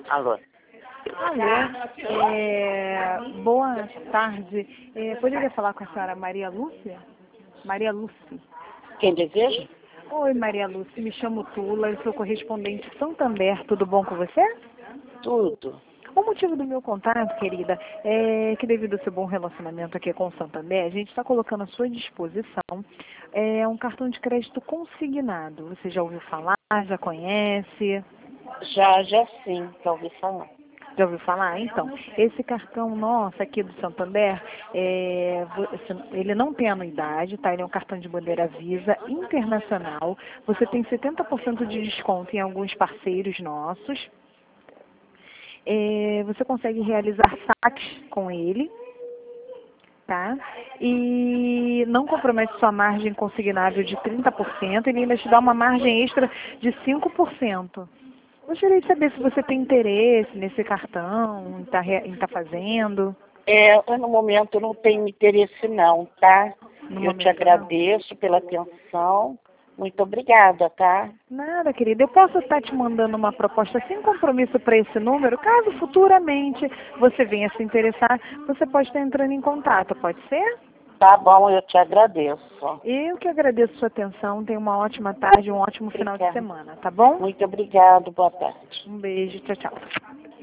Alô? Alô, boa tarde. Poderia falar com a senhora Maria Lúcia? Maria Lúcia. Quem deseja? Oi, Maria Lúcia, me chamo Tula, eu sou correspondente Santander, tudo bom com você? Tudo. O motivo do meu contato, querida, é que devido ao seu bom relacionamento aqui com o Santander, a gente está colocando à sua disposição um cartão de crédito consignado. Você já ouviu falar, já conhece? Já sim, já ouvi falar. Já ouviu falar? Então, esse cartão nosso aqui do Santander, ele não tem anuidade, tá? Ele é um cartão de bandeira Visa internacional. Você tem 70% de desconto em alguns parceiros nossos. Você consegue realizar saques com ele, tá? E não compromete sua margem consignável de 30%, ele ainda te dá uma margem extra de 5%. Gostaria de saber se você tem interesse nesse cartão, em estar fazendo. Eu, no momento não tenho interesse não, tá? No Eu te momento não. agradeço pela atenção. Muito obrigada, tá? Nada, querida. Eu posso estar te mandando uma proposta sem compromisso para esse número, caso futuramente você venha se interessar, você pode estar entrando em contato, pode ser? Tá bom, eu te agradeço. Eu que agradeço sua atenção. Tenha uma ótima tarde, um ótimo final de Obrigada. semana, tá bom? Muito obrigado, boa tarde. Um beijo, tchau, tchau.